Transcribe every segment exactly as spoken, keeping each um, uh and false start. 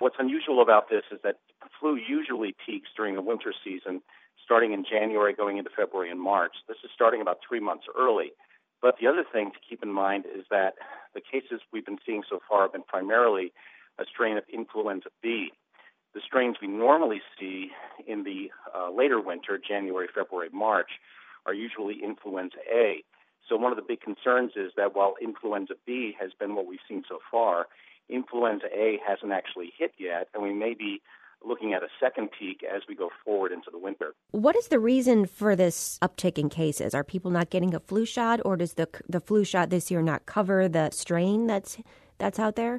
what's unusual about this is that flu usually peaks during the winter season, starting in January, going into February and March. This is starting about three months early. But the other thing to keep in mind is that the cases we've been seeing so far have been primarily a strain of influenza B. The strains we normally see in the uh, later winter, January, February, March, are usually influenza A. So one of the big concerns is that while influenza B has been what we've seen so far, influenza A hasn't actually hit yet, and we may be looking at a second peak as we go forward into the winter. What is the reason for this uptick in cases? Are people not getting a flu shot, or does the the flu shot this year not cover the strain that's that's out there?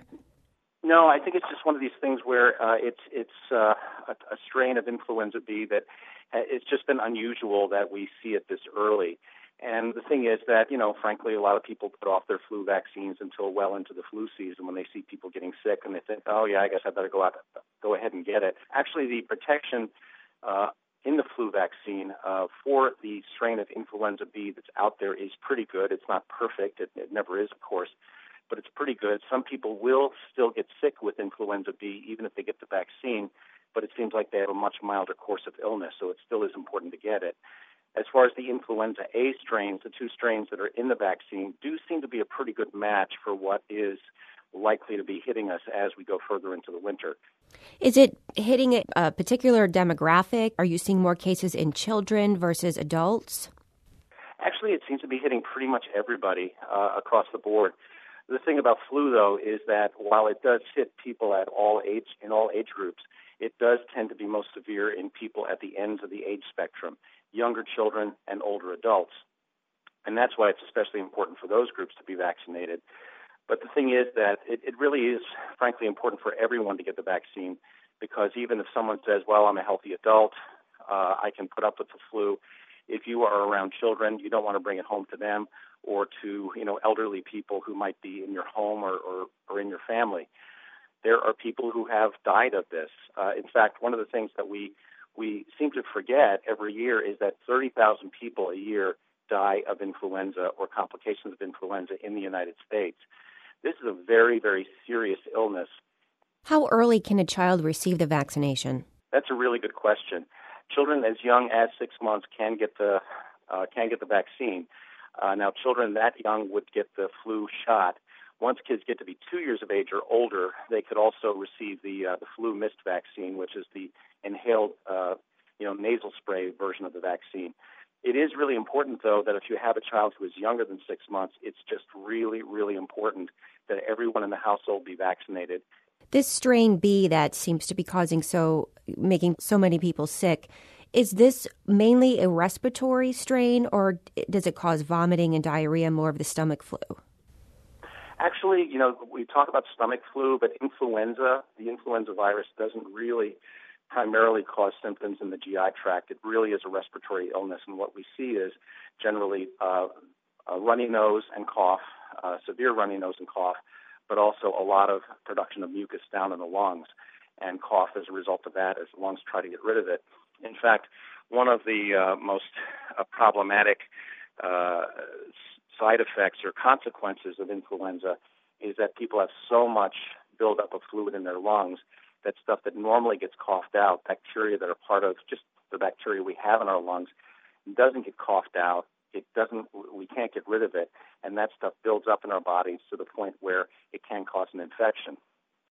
No, I think it's just one of these things where uh, it's it's uh, a, a strain of influenza B that uh, it's just been unusual that we see it this early. And the thing is that, you know, frankly, a lot of people put off their flu vaccines until well into the flu season when they see people getting sick and they think, oh, yeah, I guess I better go out, go ahead and get it. Actually, the protection uh, in the flu vaccine uh, for the strain of influenza B that's out there is pretty good. It's not perfect. It, it never is, of course, but it's pretty good. Some people will still get sick with influenza B even if they get the vaccine, but it seems like they have a much milder course of illness, so it still is important to get it. As far as the influenza A strains, the two strains that are in the vaccine do seem to be a pretty good match for what is likely to be hitting us as we go further into the winter. Is it hitting a particular demographic? Are you seeing more cases in children versus adults? Actually, it seems to be hitting pretty much everybody uh, across the board. The thing about flu, though, is that while it does hit people at all age in all age groups, it does tend to be most severe in people at the ends of the age spectrum, younger children and older adults. And that's why it's especially important for those groups to be vaccinated. But the thing is that it, it really is, frankly, important for everyone to get the vaccine, because even if someone says, well, I'm a healthy adult, uh, I can put up with the flu, if you are around children, you don't want to bring it home to them or to, you know, elderly people who might be in your home or, or, or in your family. There are people who have died of this. Uh, in fact, one of the things that we we seem to forget every year is that thirty thousand people a year die of influenza or complications of influenza in the United States. This is a very, very serious illness. How early can a child receive the vaccination? That's a really good question. Children as young as six months can get the uh, can get the vaccine. Uh, now, children that young would get the flu shot. Once kids get to be two years of age or older, they could also receive the uh, the flu mist vaccine, which is the inhaled, uh, you know, nasal spray version of the vaccine. It is really important, though, that if you have a child who is younger than six months, it's just really, really important that everyone in the household be vaccinated. This strain B that seems to be causing so, making so many people sick, is this mainly a respiratory strain, or does it cause vomiting and diarrhea, more of the stomach flu? Actually, you know, we talk about stomach flu, but influenza, the influenza virus doesn't really primarily cause symptoms in the G I tract. It really is a respiratory illness, and what we see is generally uh, a runny nose and cough, uh, severe runny nose and cough, but also a lot of production of mucus down in the lungs and cough as a result of that as the lungs try to get rid of it. In fact, one of the uh, most uh, problematic uh, side effects or consequences of influenza is that people have so much buildup of fluid in their lungs that stuff that normally gets coughed out, bacteria that are part of just the bacteria we have in our lungs, doesn't get coughed out. It doesn't, we can't get rid of it, and that stuff builds up in our bodies to the point where it can cause an infection.